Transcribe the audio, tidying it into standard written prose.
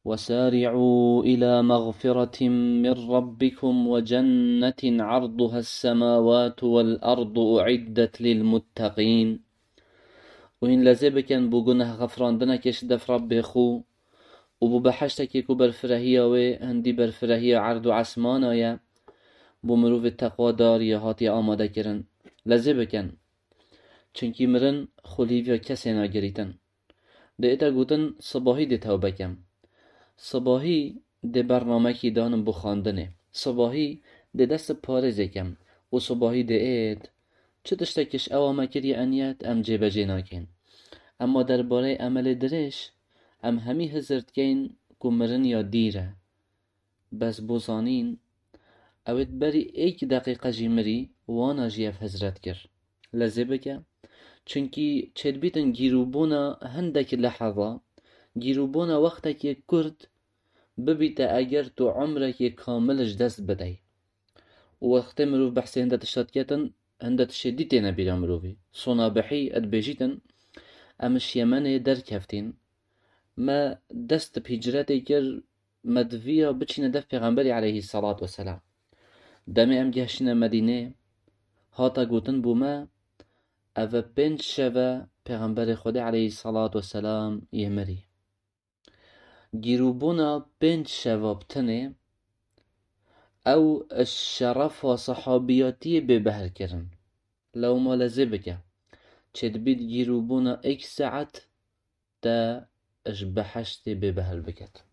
وسارعوا إلى مغفرة من ربكم وجنة عرضها السماوات والأرض أعدت للمتقين. وإن لزبكن بوجنه غفران دنا كش دف رب خو وبو بحشتك يكو برفرهية وهندي برفرهية عرض عسمانا يا بمروف التقوى دار هاتي آماده کرن لزبكن چونكي مرن خليفيا كسي ناگريتن ده اتا گوتن صباحي ده توبه كم صباحي ده برنامه كي دانم بخاندنه صباحي ده دست پارزه كم و صباحي ده ايد چه تشتكش او مكري انيات ام جيبه جيناكين اما در باره عمل درش ام همي هزرد كين كو مرن يا ديره بس بوزانين اوید بری 1 دقیقه جی مری وانا جیف هزرت کر لزبکه چونکی چید بیتن گیروبونا هندک لحظه گیروبونا وقتا که کرد ببیتا اگر تو عمرك کاملش دست بدهی وقت مروف بحثی هنده تشتاد کتن هنده تشدی تینا بیرا مروفی صنابحی ادبیجیتن امش یمنه در کفتین ما دست بهجرتی کر مدویا بچین دف پیغمبری علیه الصلاة والسلام دمی ام گهشنا مدینه هاتا گوتن بوما او 5 شوه پیغمبر خدا علیه الصلاة والسلام یمری گیروبونا 5 شوه بتنه او الشرف و صحابیاتی ببهر کرن لو ما لزبکه چید بید گیروبونا 1 ساعت تا اش بحشت ببهر بکت